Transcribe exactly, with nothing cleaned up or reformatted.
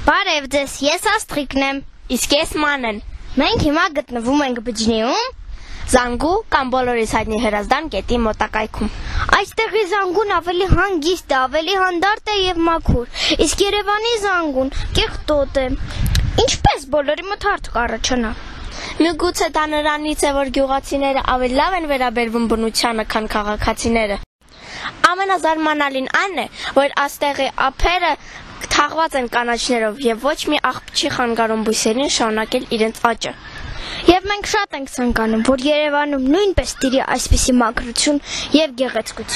Բարև ձեզ, ես Աստղիկն եմ։ Իսկ ես Մանեն։ Մենք հիմա գտնվում ենք Բջջնիում, Զանգու կամ բոլորիս հայտնի Հրազդան գետի մոտակայքում։ Այստեղի Զանգուն ավելի հանգիստ է, ավելի հանդարտ է եւ մաքուր, իսկ Երևանի Զանգուն կեղտոտ է։ Ինչպես բոլորի մոտ հարց կառաջանա։ Միգուցե դա նրանից է, որ գյուղացիները ավելի լավ են վերաբերվում բնությանը, քան քաղաքացիները։ Ամենազարմանալին այն է, որ այստեղի ափերը թաղված են կանաչներով եւ ոչ մի աղբ չի խանգարում բույսերին շարունակել իրենց աճը։ Եվ մենք շատ ենք ցանկանում, որ Երևանում նույնպես տիրի այսպիսի մաքրություն եւ գեղեցկություն։